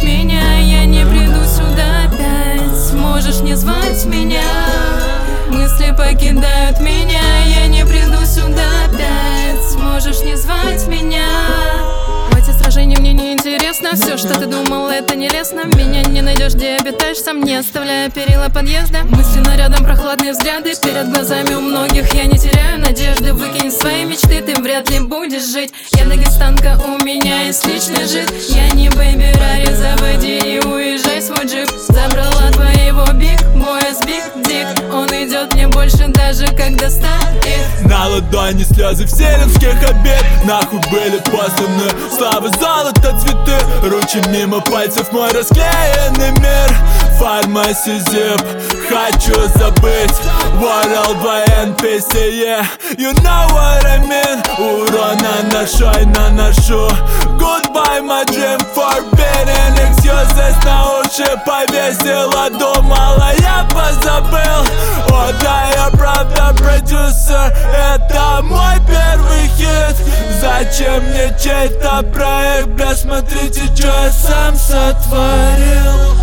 меня, я не приду сюда опять. Можешь не звать меня, мысли покидают меня, я не приду сюда опять. Можешь не звать меня. В эти сражения мне не интересно. Все, что ты думал, это нелестно. Меня не найдешь, где обитаешь сам, не оставляя перила подъезда. Мысленно рядом прохладные взгляды перед глазами у многих. Я не теряю надежды, выкинь свои мечты, ты вряд ли будешь жить. Я дагестанка, у меня есть личный жид. Я не бэйби Рари, заводи и уезжай свой джип. Забрала твоего биг, мой биг дик. Он идет мне больше даже когда стареет. На ладони слезы вселенских обид. Нахуй были посланы славы, золото, цветы. Ручи мимо пальцев мой расклеенный мир. Фармаси зип, хочу забыть. World NPC, yeah, you know what I mean. Урона на шой наношу. Goodbye, my dream, forbidden excuses. На уши повесила, думала, я позабыл. О да, я правда продюсер, это мой первый хит. Зачем мне чей-то проект, бля, смотрите, что я сам сотворил.